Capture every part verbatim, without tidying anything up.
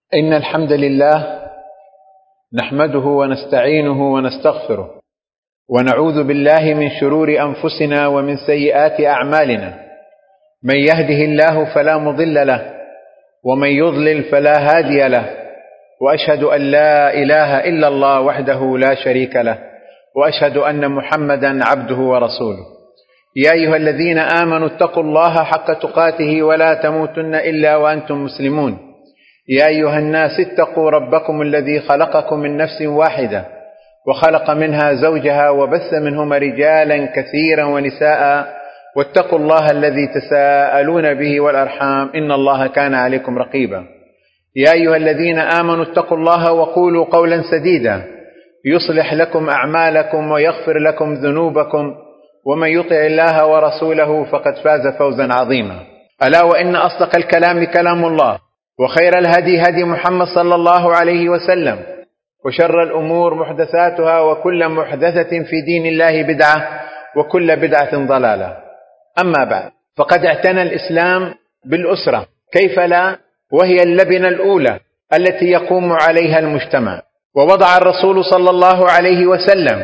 إن الحمد لله نحمده ونستعينه ونستغفره ونعوذ بالله من شرور أنفسنا ومن سيئات أعمالنا. من يهده الله فلا مضل له ومن يضلل فلا هادي له، وأشهد أن لا إله إلا الله وحده لا شريك له، وأشهد أن محمدا عبده ورسوله. يا أيها الذين آمنوا اتقوا الله حق تقاته ولا تموتن إلا وأنتم مسلمون. يا أيها الناس اتقوا ربكم الذي خلقكم من نفس واحدة وخلق منها زوجها وبث منهما رجالا كثيرا ونساء، واتقوا الله الذي تساءلون به والأرحام إن الله كان عليكم رقيبا. يا أيها الذين آمنوا اتقوا الله وقولوا قولا سديدا يصلح لكم أعمالكم ويغفر لكم ذنوبكم، ومن يطع الله ورسوله فقد فاز فوزا عظيما. ألا وإن أصدق الكلام كلام الله، وخير الهدي هدي محمد صلى الله عليه وسلم، وشر الأمور محدثاتها، وكل محدثة في دين الله بدعة، وكل بدعة ضلالة. أما بعد، فقد اعتنى الإسلام بالأسرة، كيف لا، وهي اللبنة الأولى التي يقوم عليها المجتمع. ووضع الرسول صلى الله عليه وسلم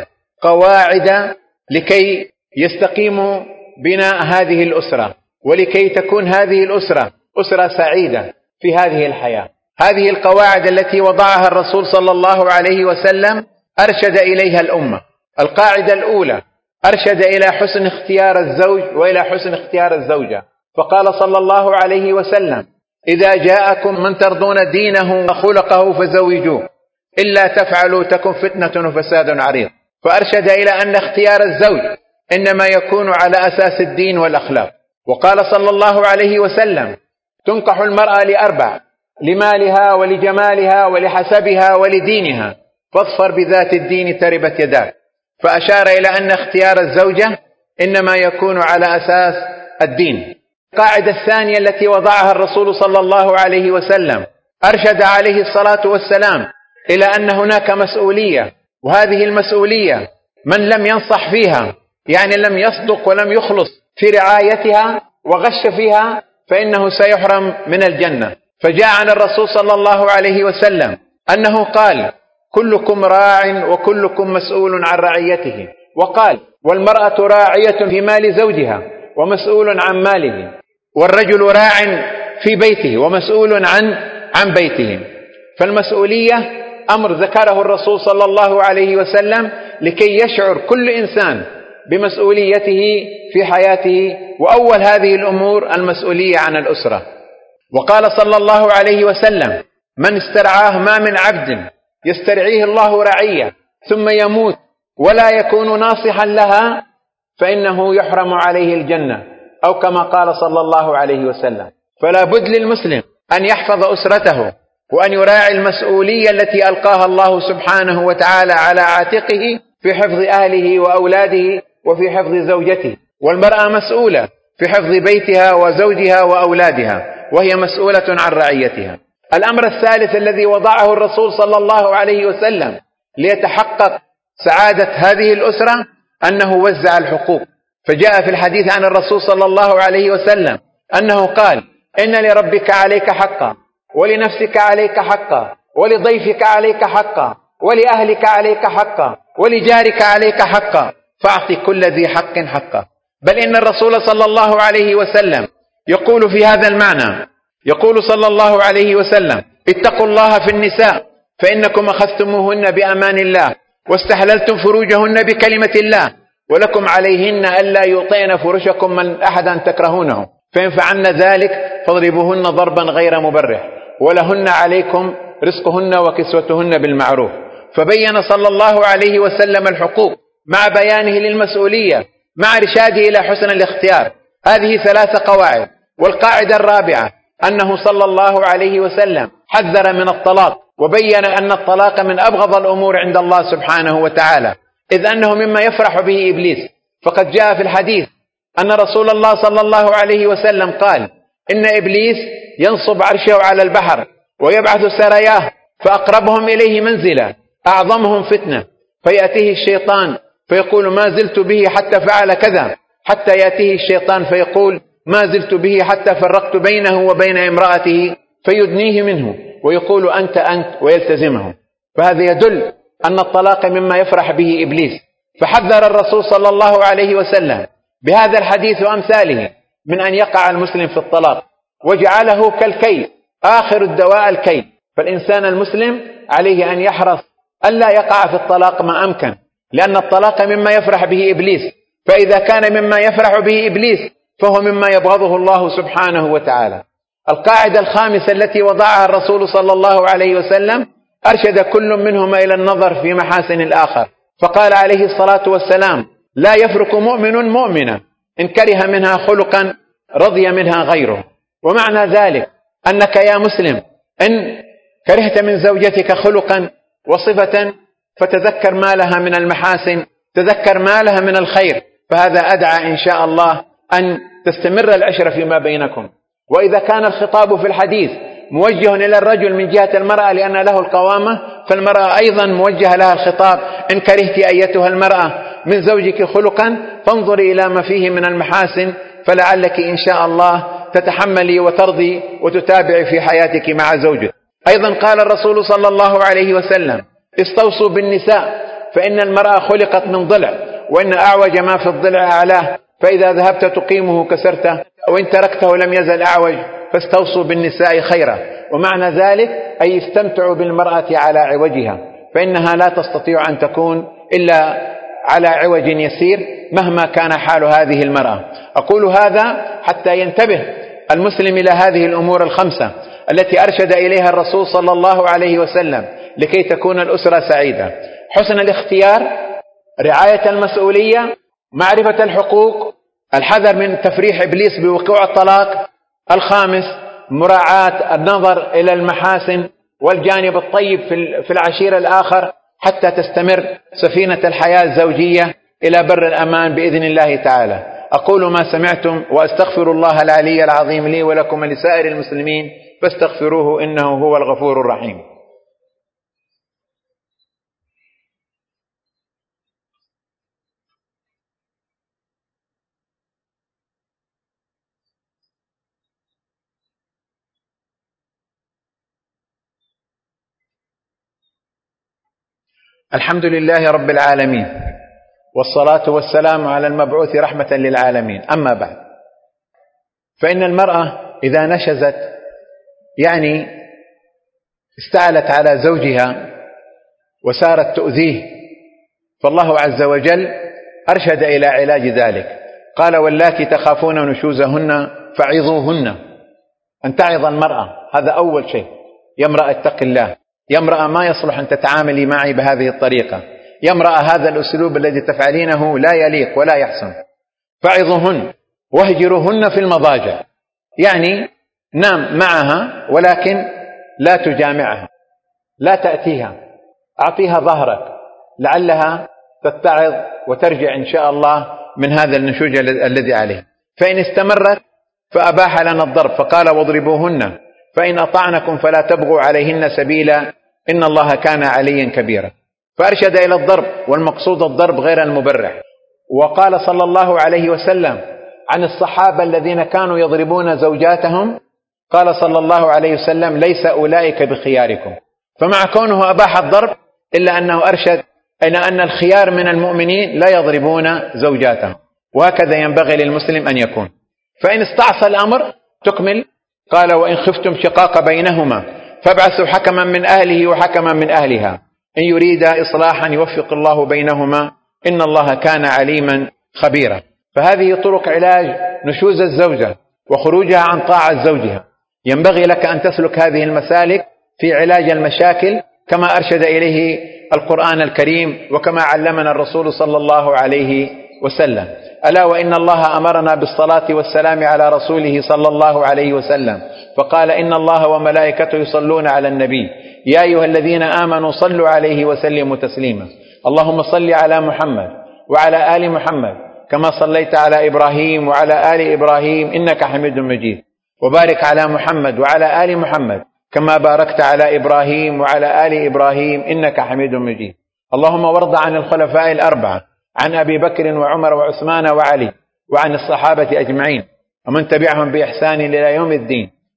قواعد لكي يستقيم بناء هذه الأسرة، ولكي تكون هذه الأسرة أسرة سعيدة في هذه الحياة. هذه القواعد التي وضعها الرسول صلى الله عليه وسلم أرشد إليها الأمة. القاعدة الأولى أرشد إلى حسن اختيار الزوج وإلى حسن اختيار الزوجة، فقال صلى الله عليه وسلم: إذا جاءكم من ترضون دينه وخلقه فزوجوه، إلا تفعلوا تكن فتنة وفساد عريض. فأرشد إلى أن اختيار الزوج إنما يكون على أساس الدين والأخلاق. وقال صلى الله عليه وسلم: تنكح المرأة لأربع: لمالها ولجمالها ولحسبها ولدينها، فاظفر بذات الدين تربت يداك. فأشار إلى أن اختيار الزوجة إنما يكون على أساس الدين. القاعدة الثانية التي وضعها الرسول صلى الله عليه وسلم أرشد عليه الصلاة والسلام إلى أن هناك مسؤولية، وهذه المسؤولية من لم ينصح فيها، يعني لم يصدق ولم يخلص في رعايتها وغش فيها، فإنه سيحرم من الجنة. فجاء عن الرسول صلى الله عليه وسلم أنه قال: كلكم راع وكلكم مسؤول عن رعيته. وقال: والمرأة راعية في مال زوجها ومسؤول عن ماله، والرجل راع في بيته ومسؤول عن عن بيته. فالمسؤولية أمر ذكره الرسول صلى الله عليه وسلم لكي يشعر كل إنسان بمسؤوليته في حياته، وأول هذه الأمور المسؤولية عن الأسرة. وقال صلى الله عليه وسلم: من استرعاه ما من عبد يسترعيه الله رعية ثم يموت ولا يكون ناصحا لها فإنه يحرم عليه الجنة، أو كما قال صلى الله عليه وسلم. فلا بد للمسلم أن يحفظ أسرته، وأن يراعي المسؤولية التي ألقاها الله سبحانه وتعالى على عاتقه في حفظ أهله وأولاده وفي حفظ زوجته. والمرأة مسؤولة في حفظ بيتها وزوجها وأولادها، وهي مسؤولة عن رعيتها. الأمر الثالث الذي وضعه الرسول صلى الله عليه وسلم ليتحقق سعادة هذه الأسرة أنه وزع الحقوق. فجاء في الحديث عن الرسول صلى الله عليه وسلم أنه قال: إن لربك عليك حقا، ولنفسك عليك حقا، ولضيفك عليك حقا، ولأهلك عليك حقا، ولجارك عليك حقا، فأعط كل ذي حق حقا. بل إن الرسول صلى الله عليه وسلم يقول في هذا المعنى، يقول صلى الله عليه وسلم: اتقوا الله في النساء فإنكم أخذتموهن بأمان الله واستحللتم فروجهن بكلمة الله، ولكم عليهن ألا يطئن فرشكم من أحدا تكرهونه، فإن فعلن ذلك فاضربوهن ضربا غير مبرح، ولهن عليكم رزقهن وكسوتهن بالمعروف. فبين صلى الله عليه وسلم الحقوق مع بيانه للمسؤولية مع إرشاده إلى حسن الاختيار. هذه ثلاث قواعد. والقاعدة الرابعة أنه صلى الله عليه وسلم حذر من الطلاق، وبين أن الطلاق من أبغض الأمور عند الله سبحانه وتعالى، إذ أنه مما يفرح به إبليس. فقد جاء في الحديث أن رسول الله صلى الله عليه وسلم قال: إن إبليس ينصب عرشه على البحر ويبعث سراياه، فأقربهم إليه منزلا أعظمهم فتنة، فيأتيه الشيطان فيقول: ما زلت به حتى فعل كذا، حتى يأتيه الشيطان فيقول: ما زلت به حتى فرقت بينه وبين امرأته، فيدنيه منه ويقول أنت أنت ويلتزمه، فهذا يدل أن الطلاق مما يفرح به إبليس. فحذر الرسول صلى الله عليه وسلم بهذا الحديث وأمثاله من أن يقع المسلم في الطلاق، وجعله كالكي، آخر الدواء الكي. فالإنسان المسلم عليه أن يحرص ألا يقع في الطلاق ما أمكن، لأن الطلاق مما يفرح به إبليس، فإذا كان مما يفرح به إبليس فهو مما يبغضه الله سبحانه وتعالى. القاعدة الخامسة التي وضعها الرسول صلى الله عليه وسلم أرشد كل منهما إلى النظر في محاسن الآخر، فقال عليه الصلاة والسلام: لا يفرق مؤمن مؤمنا إن كره منها خلقا رضي منها غيره. ومعنى ذلك أنك يا مسلم إن كرهت من زوجتك خلقا وصفة فتذكر ما لها من المحاسن، تذكر ما لها من الخير، فهذا أدعى إن شاء الله أن تستمر العشرة فيما بينكم. وإذا كان الخطاب في الحديث موجه إلى الرجل من جهة المرأة لأن له القوامة، فالمرأة أيضا موجه لها الخطاب: إن كرهت أيتها المرأة من زوجك خلقا فانظري إلى ما فيه من المحاسن، فلعلك إن شاء الله تتحملي وترضي وتتابعي في حياتك مع زوجك. أيضا قال الرسول صلى الله عليه وسلم: استوصوا بالنساء فإن المرأة خلقت من ضلع، وإن أعوج ما في الضلع أعلاه، فإذا ذهبت تقيمه كسرته، وإن تركته لم يزل أعوج، فاستوصوا بالنساء خيرا. ومعنى ذلك أي استمتعوا بالمرأة على عوجها، فإنها لا تستطيع أن تكون إلا على عوج يسير مهما كان حال هذه المرأة. أقول هذا حتى ينتبه المسلم إلى هذه الأمور الخمسة التي أرشد إليها الرسول صلى الله عليه وسلم لكي تكون الأسرة سعيدة: حسن الاختيار، رعاية المسؤولية، معرفة الحقوق، الحذر من تفريح إبليس بوقوع الطلاق. الخامس مراعاة النظر إلى المحاسن والجانب الطيب في العشيرة الآخر حتى تستمر سفينة الحياة الزوجية إلى بر الأمان بإذن الله تعالى. أقول ما سمعتم وأستغفر الله العلي العظيم لي ولكم ولسائر المسلمين فاستغفروه إنه هو الغفور الرحيم. الحمد لله رب العالمين، والصلاة والسلام على المبعوث رحمة للعالمين. أما بعد، فإن المرأة إذا نشزت يعني استعلت على زوجها وسارت تؤذيه، فالله عز وجل أرشد إلى علاج ذلك. قال: واللاتي تخافون نشوزهن فعظوهن. أن تعظ المرأة، هذا أول شيء. يا امرأة اتق الله، يا امرأة ما يصلح أن تتعاملي معي بهذه الطريقة، يا امرأة هذا الأسلوب الذي تفعلينه لا يليق ولا يحسن. فعظوهن واهجروهن في المضاجع، يعني نام معها ولكن لا تجامعها، لا تأتيها، أعطيها ظهرك لعلها تتعظ وترجع إن شاء الله من هذا النشوج الذي عليه. فإن استمرت فأباح لنا الضرب، فقال: واضربوهن فإن أطعنكم فلا تبغوا عليهن سبيلا إن الله كان عليا كبيرا. فأرشد إلى الضرب، والمقصود الضرب غير المبرح. وقال صلى الله عليه وسلم عن الصحابة الذين كانوا يضربون زوجاتهم، قال صلى الله عليه وسلم: ليس أولئك بخياركم. فمع كونه أباح الضرب إلا أنه أرشد إلى أن الخيار من المؤمنين لا يضربون زوجاتهم، وهكذا ينبغي للمسلم أن يكون. فإن استعصى الأمر تكمل، قال: وإن خفتم شقاق بينهما فابعثوا حكما من أهله وحكما من أهلها إن يريدا إصلاحا يوفق الله بينهما إن الله كان عليما خبيرا. فهذه طرق علاج نشوز الزوجة وخروجها عن طاعة زوجها. ينبغي لك أن تسلك هذه المسالك في علاج المشاكل كما أرشد إليه القرآن الكريم وكما علمنا الرسول صلى الله عليه وسلم. ألا وإن الله أمرنا بالصلاة والسلام على رسوله صلى الله عليه وسلم، فقال: إن الله وملائكته يصلون على النبي يا أيها الذين آمنوا صلوا عليه وسلموا تسليما. اللهم صل على محمد وعلى آل محمد كما صليت على إبراهيم وعلى آل إبراهيم إنك حميد مجيد، وبارك على محمد وعلى آل محمد كما باركت على إبراهيم وعلى آل إبراهيم إنك حميد مجيد. اللهم وارض عن الخلفاء الأربعة، عن أبي بكر وعمر وعثمان وعلي، وعن الصحابة أجمعين ومن تبعهم بإحسان إلى يوم الدين.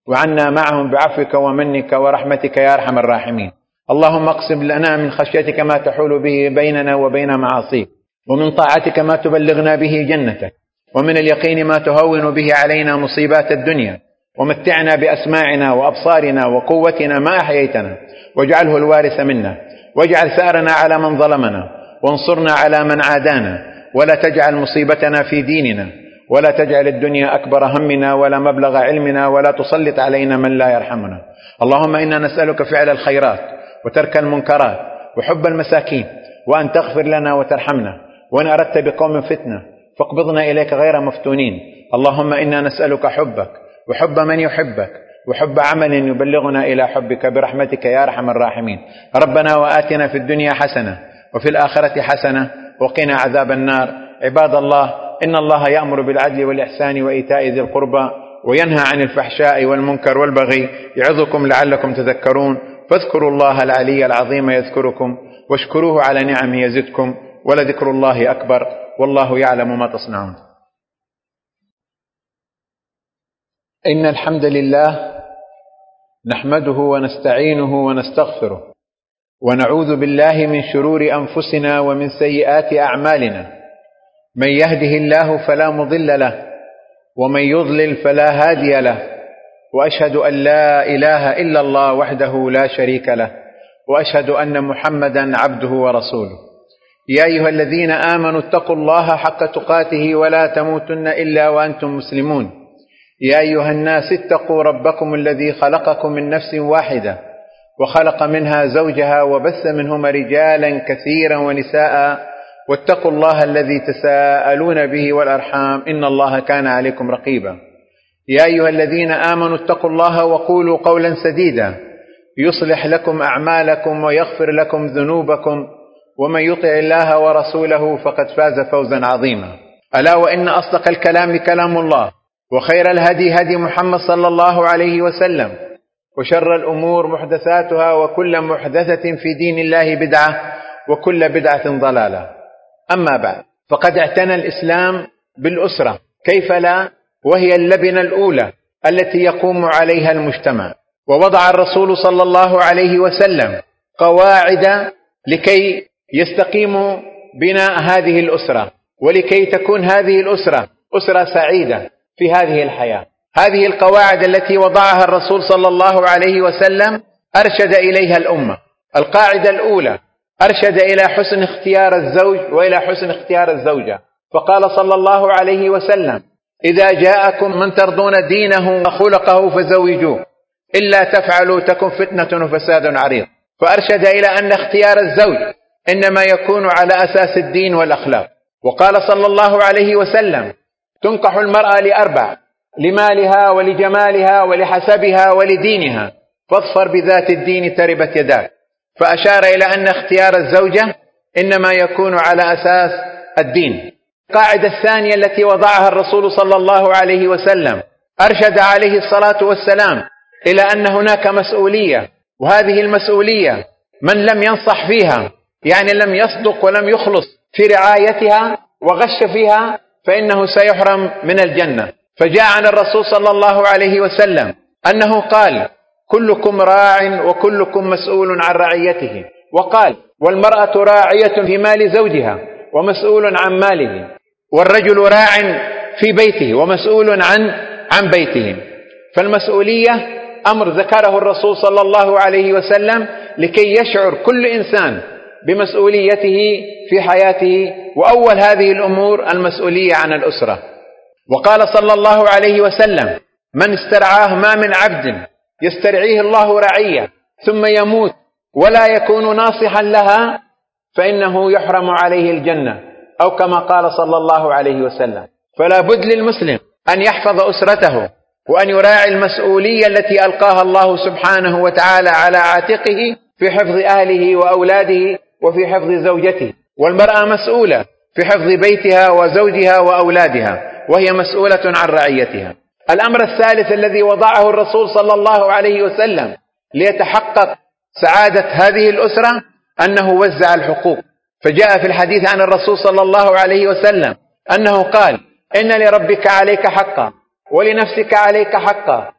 وعنا معهم بعفوك ومنك ورحمتك يا أرحم الراحمين. اللهم اقسم لنا من خشيتك ما تحول به بيننا وبين معاصيك، ومن طاعتك ما تبلغنا به جنتك، ومن اليقين ما تهون به علينا مصيبات الدنيا، ومتعنا بأسماعنا وأبصارنا وقوتنا ما أحييتنا، واجعله الوارث منا، واجعل ثأرنا على من ظلمنا، وانصرنا على من عادانا، ولا تجعل مصيبتنا في ديننا، ولا تجعل الدنيا أكبر همنا ولا مبلغ علمنا، ولا تسلط علينا من لا يرحمنا. اللهم إنا نسألك فعل الخيرات وترك المنكرات وحب المساكين، وأن تغفر لنا وترحمنا، وإن أردت بقوم فتنة فاقبضنا إليك غير مفتونين. اللهم إنا نسألك حبك وحب من يحبك وحب عمل يبلغنا إلى حبك برحمتك يا أرحم الراحمين. ربنا وآتنا في الدنيا حسنة وفي الآخرة حسنة وقنا عذاب النار. عباد الله، إن الله يأمر بالعدل والإحسان وإيتاء ذي القربى وينهى عن الفحشاء والمنكر والبغي، يعظكم لعلكم تذكرون. فاذكروا الله العلي العظيم يذكركم، واشكروه على نعمه يزدكم، ولذكر الله أكبر، والله يعلم ما تصنعون. إن الحمد لله نحمده ونستعينه ونستغفره، ونعوذ بالله من شرور أنفسنا ومن سيئات أعمالنا. من يهده الله فلا مضل له، ومن يضلل فلا هادي له، وأشهد أن لا إله إلا الله وحده لا شريك له، وأشهد أن محمدا عبده ورسوله. يا أيها الذين آمنوا اتقوا الله حق تقاته ولا تموتن إلا وأنتم مسلمون. يا أيها الناس اتقوا ربكم الذي خلقكم من نفس واحدة، وخلق منها زوجها، وبث منهما رجالا كثيرا ونساء، واتقوا الله الذي تساءلون به والأرحام، إن الله كان عليكم رقيبا. يا أيها الذين آمنوا اتقوا الله وقولوا قولا سديدا يصلح لكم أعمالكم ويغفر لكم ذنوبكم، ومن يطع الله ورسوله فقد فاز فوزا عظيما. ألا وإن أصدق الكلام كلام الله، وخير الهدي هدي محمد صلى الله عليه وسلم، وشر الأمور محدثاتها، وكل محدثة في دين الله بدعة، وكل بدعة ضلالة. أما بعد، فقد اعتنى الإسلام بالأسرة، كيف لا، وهي اللبنة الأولى التي يقوم عليها المجتمع. ووضع الرسول صلى الله عليه وسلم قواعد لكي يستقيم بناء هذه الأسرة، ولكي تكون هذه الأسرة أسرة سعيدة في هذه الحياة. هذه القواعد التي وضعها الرسول صلى الله عليه وسلم أرشد إليها الأمة. القاعدة الأولى أرشد إلى حسن اختيار الزوج وإلى حسن اختيار الزوجة، فقال صلى الله عليه وسلم: إذا جاءكم من ترضون دينه وخلقه فزوجوه، إلا تفعلوا تكن فتنة وفساد عريض. فأرشد إلى أن اختيار الزوج إنما يكون على أساس الدين والأخلاق. وقال صلى الله عليه وسلم: تنكح المرأة لأربع: لمالها ولجمالها ولحسبها ولدينها، فاظفر بذات الدين تربت يداك. فأشار إلى أن اختيار الزوجة إنما يكون على أساس الدين. القاعدة الثانية التي وضعها الرسول صلى الله عليه وسلم أرشد عليه الصلاة والسلام إلى أن هناك مسؤولية، وهذه المسؤولية من لم ينصح فيها، يعني لم يصدق ولم يخلص في رعايتها وغش فيها، فإنه سيحرم من الجنة. فجاء عن الرسول صلى الله عليه وسلم أنه قال: كلكم راع وكلكم مسؤول عن رعيته. وقال: والمرأة راعية في مال زوجها ومسؤول عن ماله، والرجل راع في بيته ومسؤول عن عن بيته. فالمسؤولية أمر ذكره الرسول صلى الله عليه وسلم لكي يشعر كل إنسان بمسؤوليته في حياته، وأول هذه الأمور المسؤولية عن الأسرة. وقال صلى الله عليه وسلم: من استرعاه ما من عبد يسترعيه الله رعية ثم يموت ولا يكون ناصحا لها فإنه يحرم عليه الجنة، أو كما قال صلى الله عليه وسلم. فلا بد للمسلم أن يحفظ أسرته، وأن يراعي المسؤولية التي ألقاها الله سبحانه وتعالى على عاتقه في حفظ أهله وأولاده وفي حفظ زوجته. والمرأة مسؤولة في حفظ بيتها وزوجها وأولادها، وهي مسؤولة عن رعيتها. الأمر الثالث الذي وضعه الرسول صلى الله عليه وسلم ليتحقق سعادة هذه الأسرة أنه وزع الحقوق. فجاء في الحديث عن الرسول صلى الله عليه وسلم أنه قال: إن لربك عليك حقا، ولنفسك عليك حقا،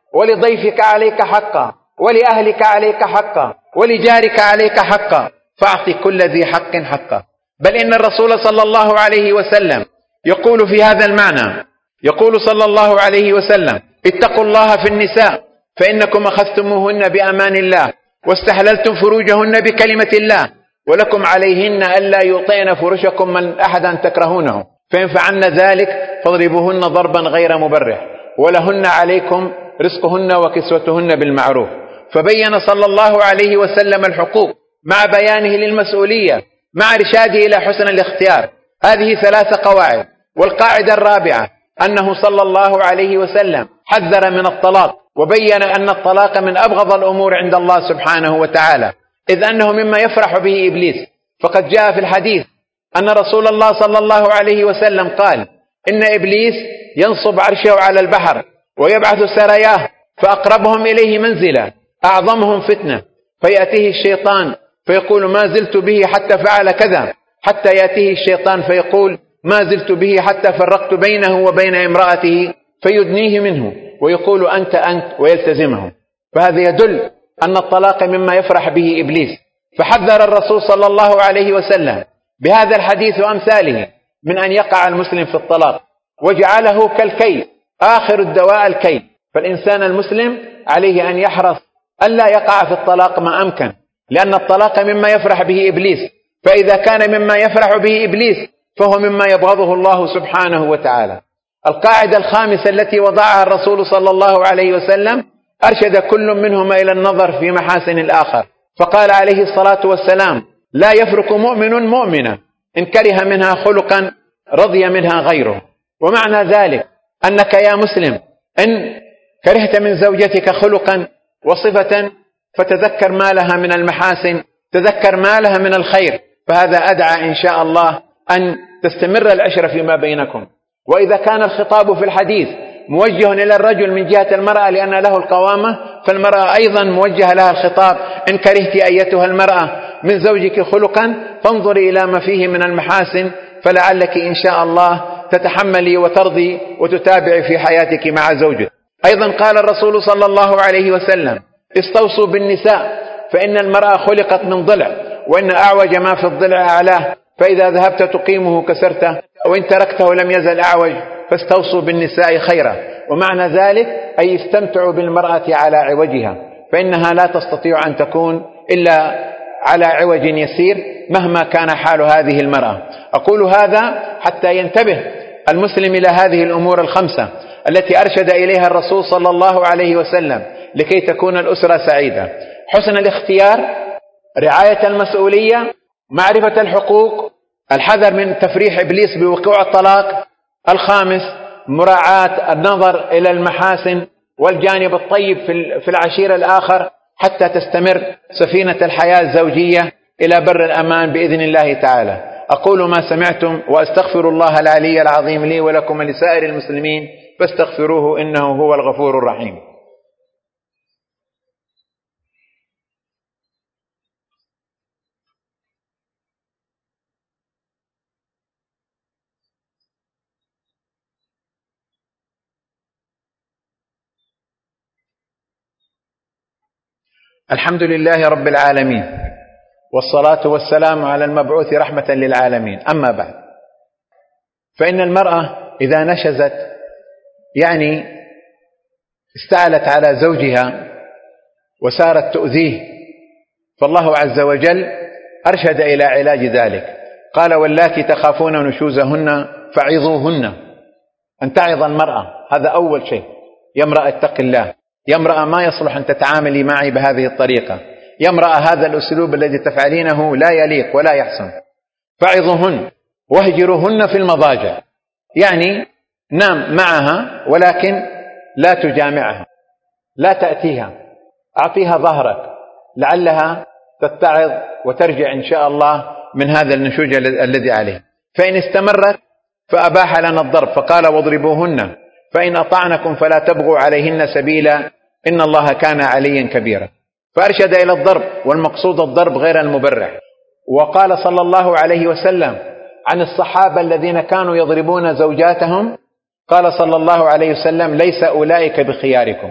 ولضيفك عليك حقا، ولأهلك عليك حقا، ولجارك عليك حقا، فأعطي كل ذي حق حقه. بل إن الرسول صلى الله عليه وسلم يقول في هذا المعنى، يقول صلى الله عليه وسلم: اتقوا الله في النساء فإنكم أخذتموهن بأمان الله واستحللتم فروجهن بكلمة الله، ولكم عليهن ألا يطئن فرشكم من أحدا تكرهونه، فإن فعلن ذلك فاضربوهن ضربا غير مبرح، ولهن عليكم رزقهن وكسوتهن بالمعروف. فبين صلى الله عليه وسلم الحقوق مع بيانه للمسؤولية مع إرشاده إلى حسن الاختيار. هذه ثلاث قواعد. والقاعدة الرابعة أنه صلى الله عليه وسلم حذر من الطلاق، وبين أن الطلاق من أبغض الأمور عند الله سبحانه وتعالى، إذ أنه مما يفرح به إبليس. فقد جاء في الحديث أن رسول الله صلى الله عليه وسلم قال: إن إبليس ينصب عرشه على البحر ويبعث سراياه، فأقربهم إليه منزلا أعظمهم فتنة، فيأتيه الشيطان فيقول: ما زلت به حتى فعل كذا، حتى يأتيه الشيطان فيقول: ما زلت به حتى فرقت بينه وبين امرأته، فيدنيه منه ويقول: أنت أنت، ويلتزمه. فهذا يدل أن الطلاق مما يفرح به إبليس. فحذر الرسول صلى الله عليه وسلم بهذا الحديث وأمثاله من أن يقع المسلم في الطلاق، وجعله كالكي، آخر الدواء الكي. فالإنسان المسلم عليه أن يحرص ألا يقع في الطلاق ما أمكن، لأن الطلاق مما يفرح به إبليس، فإذا كان مما يفرح به إبليس فهو مما يبغضه الله سبحانه وتعالى. القاعدة الخامسة التي وضعها الرسول صلى الله عليه وسلم أرشد كل منهما إلى النظر في محاسن الآخر، فقال عليه الصلاة والسلام: لا يفرق مؤمن مؤمنة إن كره منها خلقا رضي منها غيره. ومعنى ذلك أنك يا مسلم إن كرهت من زوجتك خلقا وصفة فتذكر ما لها من المحاسن، تذكر ما لها من الخير، فهذا أدعى إن شاء الله أن تستمر العشرة فيما بينكم. وإذا كان الخطاب في الحديث موجه إلى الرجل من جهة المرأة لأن له القوامة، فالمرأة أيضا موجه لها الخطاب: إن كرهت أيتها المرأة من زوجك خلقا فانظري إلى ما فيه من المحاسن، فلعلك إن شاء الله تتحملي وترضي وتتابعي في حياتك مع زوجك. أيضا قال الرسول صلى الله عليه وسلم: استوصوا بالنساء فإن المرأة خلقت من ضلع، وإن أعوج ما في الضلع أعلاه، فإذا ذهبت تقيمه كسرته، وإن تركته لم يزل أعوج، فاستوصوا بالنساء خيرا. ومعنى ذلك أي استمتعوا بالمرأة على عوجها، فإنها لا تستطيع أن تكون إلا على عوج يسير مهما كان حال هذه المرأة. أقول هذا حتى ينتبه المسلم إلى هذه الأمور الخمسة التي أرشد إليها الرسول صلى الله عليه وسلم لكي تكون الأسرة سعيدة: حسن الاختيار، رعاية المسؤولية، معرفة الحقوق، الحذر من تفريح إبليس بوقوع الطلاق، الخامس مراعاة النظر إلى المحاسن والجانب الطيب في العشيرة الآخر، حتى تستمر سفينة الحياة الزوجية إلى بر الأمان بإذن الله تعالى. أقول ما سمعتم وأستغفر الله العلي العظيم لي ولكم ولسائر المسلمين، فاستغفروه إنه هو الغفور الرحيم. الحمد لله رب العالمين، والصلاة والسلام على المبعوث رحمة للعالمين. أما بعد، فإن المرأة إذا نشزت يعني استعلت على زوجها وسارت تؤذيه، فالله عز وجل أرشد إلى علاج ذلك. قال: واللاتي تخافون نشوزهن فعظوهن. أن تعظ المرأة، هذا أول شيء. يا امرأة اتق الله، يا امرأة ما يصلح أن تتعاملي معي بهذه الطريقة، يا امرأة هذا الأسلوب الذي تفعلينه لا يليق ولا يحسن. فعظوهن واهجروهن في المضاجع، يعني نام معها ولكن لا تجامعها، لا تأتيها، أعطيها ظهرك لعلها تتعظ وترجع إن شاء الله من هذا النشوج الذي عليه. فإن استمرت فأباح لنا الضرب، فقال: واضربوهن فإن أطعنكم فلا تبغوا عليهن سبيلا إن الله كان عليا كبيرا. فأرشد إلى الضرب، والمقصود الضرب غير المبرح. وقال صلى الله عليه وسلم عن الصحابة الذين كانوا يضربون زوجاتهم، قال صلى الله عليه وسلم: ليس أولئك بخياركم.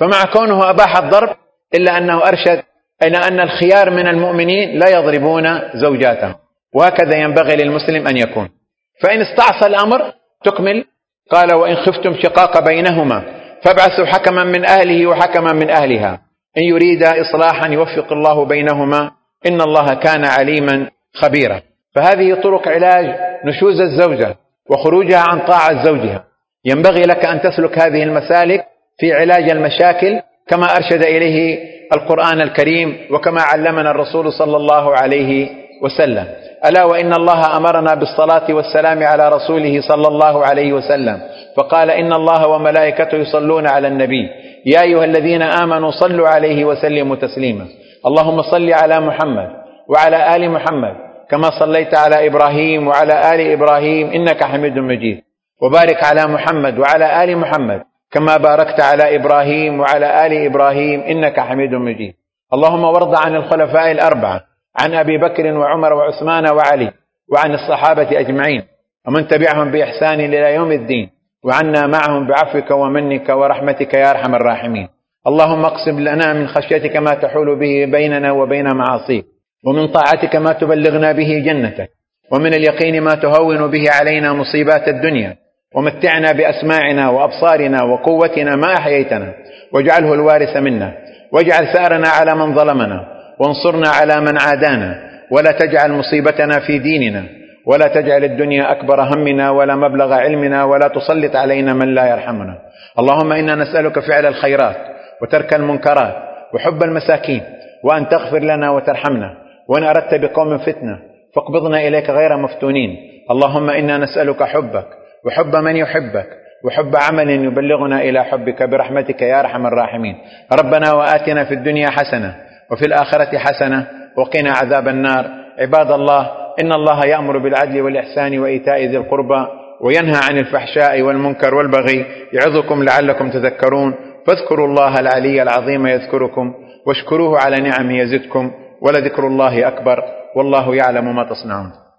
فمع كونه أباح الضرب إلا أنه أرشد إلى أن الخيار من المؤمنين لا يضربون زوجاتهم، وهكذا ينبغي للمسلم أن يكون. فإن استعصى الأمر تكمل، قال وإن خفتم شقاق بينهما فابعثوا حكما من أهله وحكما من أهلها إن يريد إصلاحا يوفق الله بينهما إن الله كان عليما خبيرا. فهذه طرق علاج نشوز الزوجة وخروجها عن طاعة زوجها. ينبغي لك أن تسلك هذه المسالك في علاج المشاكل كما أرشد إليه القرآن الكريم وكما علمنا الرسول صلى الله عليه وسلم. ألا وإن الله أمرنا بالصلاة والسلام على رسوله صلى الله عليه وسلم، فقال إن الله وملائكته يصلون على النبي يا أيها الذين آمنوا صلوا عليه وسلموا تسليما. اللهم صل على محمد وعلى آل محمد كما صليت على إبراهيم وعلى آل إبراهيم إنك حميد مجيد، وبارك على محمد وعلى آل محمد كما باركت على إبراهيم وعلى آل إبراهيم إنك حميد مجيد. اللهم وارض عن الخلفاء الأربعة، عن أبي بكر وعمر وعثمان وعلي، وعن الصحابة أجمعين ومن تبعهم بإحسان إلى يوم الدين، وعنا معهم بعفوك ومنك ورحمتك يا أرحم الراحمين. اللهم اقسم لنا من خشيتك ما تحول به بيننا وبين معاصيك، ومن طاعتك ما تبلغنا به جنتك، ومن اليقين ما تهون به علينا مصيبات الدنيا، ومتعنا بأسماعنا وأبصارنا وقوتنا ما أحييتنا، واجعله الوارث منا، واجعل ثأرنا على من ظلمنا، وانصرنا على من عادانا، ولا تجعل مصيبتنا في ديننا، ولا تجعل الدنيا أكبر همنا ولا مبلغ علمنا، ولا تسلط علينا من لا يرحمنا. اللهم إنا نسألك فعل الخيرات وترك المنكرات وحب المساكين، وأن تغفر لنا وترحمنا، وإن أردت بقوم فتنة فاقبضنا إليك غير مفتونين. اللهم إنا نسألك حبك وحب من يحبك وحب عمل يبلغنا إلى حبك برحمتك يا أرحم الراحمين. ربنا وآتنا في الدنيا حسنة وفي الآخرة حسنة وقنا عذاب النار. عباد الله، إن الله يأمر بالعدل والإحسان وإيتاء ذي القربى وينهى عن الفحشاء والمنكر والبغي يعظكم لعلكم تذكرون. فاذكروا الله العلي العظيم يذكركم، واشكروه على نعمه يزدكم، ولذكر الله أكبر، والله يعلم ما تصنعون.